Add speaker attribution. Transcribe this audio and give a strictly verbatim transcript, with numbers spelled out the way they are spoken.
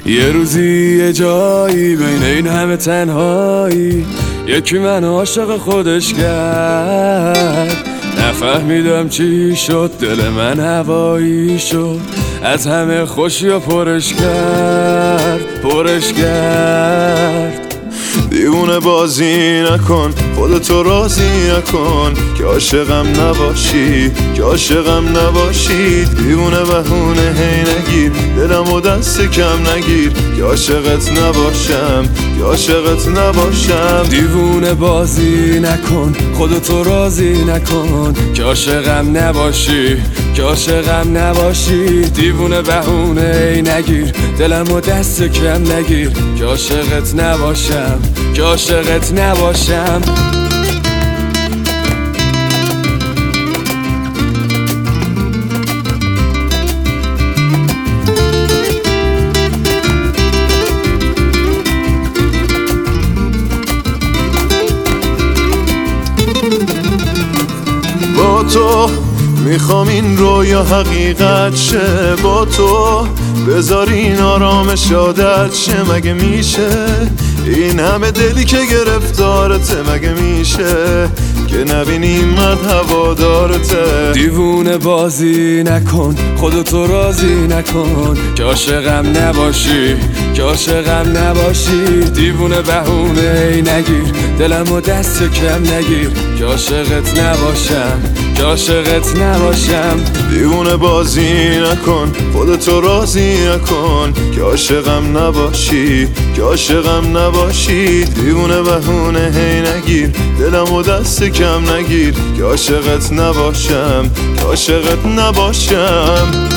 Speaker 1: یه روزی یه جایی بین این همه تنهایی یکی من عاشق خودش کرد. نفهمیدم چی شد، دل من هوایی شد، از همه خوشی و پرش کرد پرش کرد.
Speaker 2: دیوونه بازی نکن، خودتو راضی نکن که عاشقم نباشی، که عاشقم نباشی. دیوونه بهونه هی نگیر، دلمو دست کم نگیر که عاشقت نباشم، که عاشقت نباشم.
Speaker 1: دیوونه بازی نکن، خودتو راضی نکن که عاشقم نباشی، که عاشقم نباشی. دیوونه بهونه هی نگیر، دلمو دست کم نگیر که عاشقت نباشم، که عاشقت نباشم.
Speaker 2: با تو میخوام این رویا حقیقت شه، با تو بذار این آرامش عادت شه. مگه میشه این همه دلی که گرفتارته؟ مگه میشه که نبینی من هوادارته؟
Speaker 1: دیوونه بازی نکن، خودتو راضی نکن که عاشقم نباشی، که عاشقم نباشی. دیوونه بهونه ای نگیر، دلمو دست کم نگیر که عاشقت نباشم، که عاشقت نباشم.
Speaker 2: دیوونه بازی نکن، خودتو راضی نکن که عاشقم نباشی، که عاشقم نباشی. دیوونه بهونه هی نگیر، دلمو دست کم نگیر که عاشقت نباشم، که عاشقت نباشم.